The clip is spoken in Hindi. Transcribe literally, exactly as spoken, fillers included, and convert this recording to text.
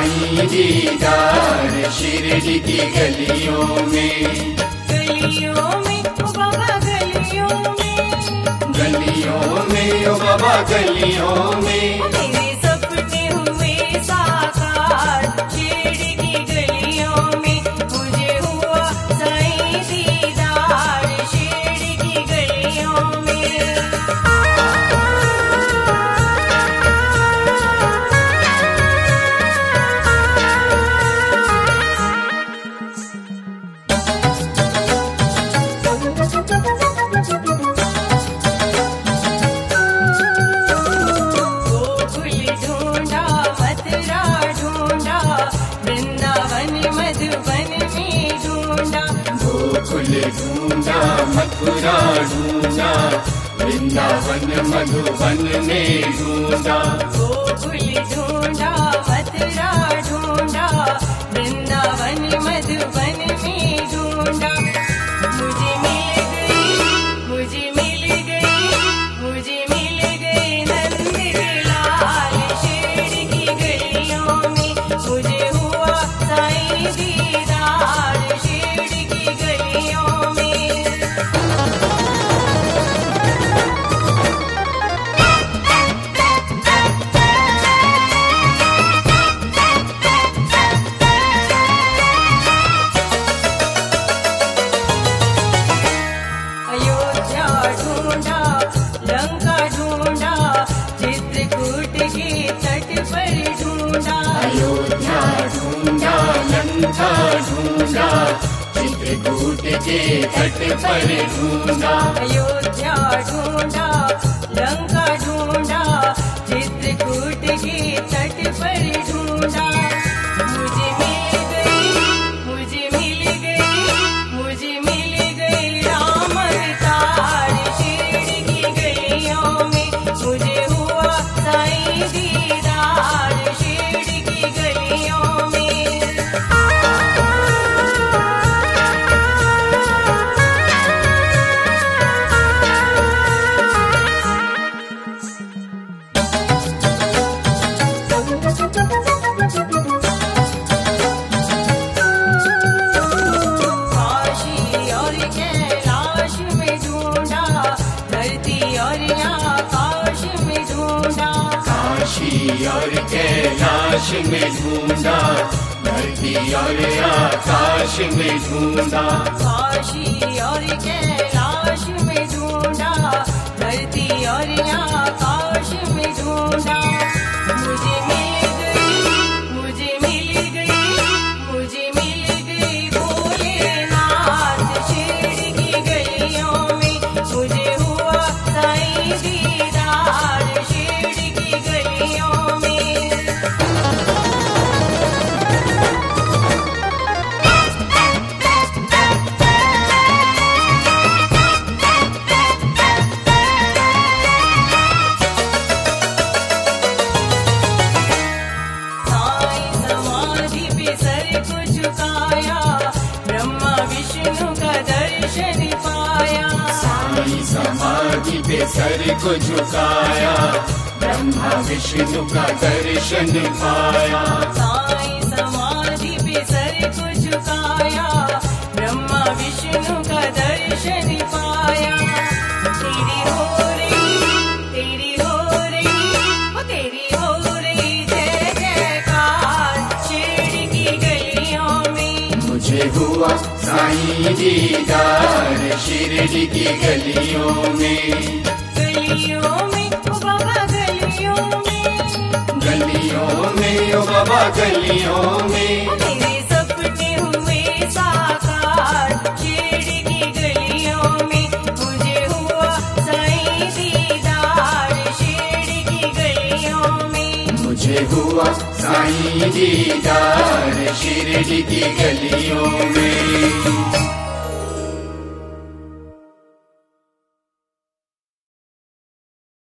साईं दीदार शिरडी की गलियों में, गलियों में ओ बाबा गलियों में, गलियों में ओ बाबा गलियों में। मेरे सपने हुए साकार शिरडी की गलियों में, मुझे हुआ साईं दीदार शिरडी की गलियों में। ढूंढा मथुरा ढूंढा, वृंदावन मधुबन में ढूंढा। गोकुल ढूंढा मथुरा ढूंढा, वृंदावन मधुबन में ढूंढा। मुझे मिल गई, मुझे मिल गई, मुझे मिल गई नंद लाल शिरडी की गलियों में, मुझे हुआ साईं दीदार शिरडी की गलियों में। अयोध्या ढूंढा लंका ढूंढा, चित्रकूट के तट पर ढूंढा। अयोध्या ढूंढा लंका ढूंढा, चित्रकूट के तट पर ढूंढा। अयोध्या ढूंढा लंका ढूंढा, चित्रकूट के तट पर ढूंढा। मुझे मिल गई, मुझे मिल गई, मुझे मिल गई राम अवतार शिरडी की गलियों में, मुझे हुआ साईं दीदार शिरडी की गलियों में। काशी और कैलाश में ढूंढा, धरती और आकाश में ढूंढा। काशी और कैलाश में ढूंढा, धरती और आकाश में ढूंढा। काशी और कैलाश में ढूंढा, धरती और आकाश में ढूंढा। मुझे मिल गई, मुझे मिल गई, मुझे मिल गई भोलेनाथ शिरडी की गलियों में, मुझे हुआ साईं दीदार शिरडी की गलियों में। साईं समाधि पे सर को झुकाया, ब्रह्मा विष्णु का दर्शन पाया। साईं समाधि पे सर को झुकाया, ब्रह्मा विष्णु का दर्शन पाया। साईं समाधि पे सर को झुकाया, ब्रह्मा विष्णु का दर्शन पाया। तेरी हो रही, तेरी हो रही, ओ तेरी हो रही जय जयकार शिरडी की गलियों में। मुझे हुआ साईं दीदार शिरडी की गलियों में, गलियों में ओ बाबा गलियों में, गलियों में ओ बाबा गलियों में। मेरे सपने हुए साकार शिरडी की गलियों में, मुझे हुआ साईं दीदार शिरडी की गलियों में। मुझे हुआ साईं दीदार शिरडी की गलियों में।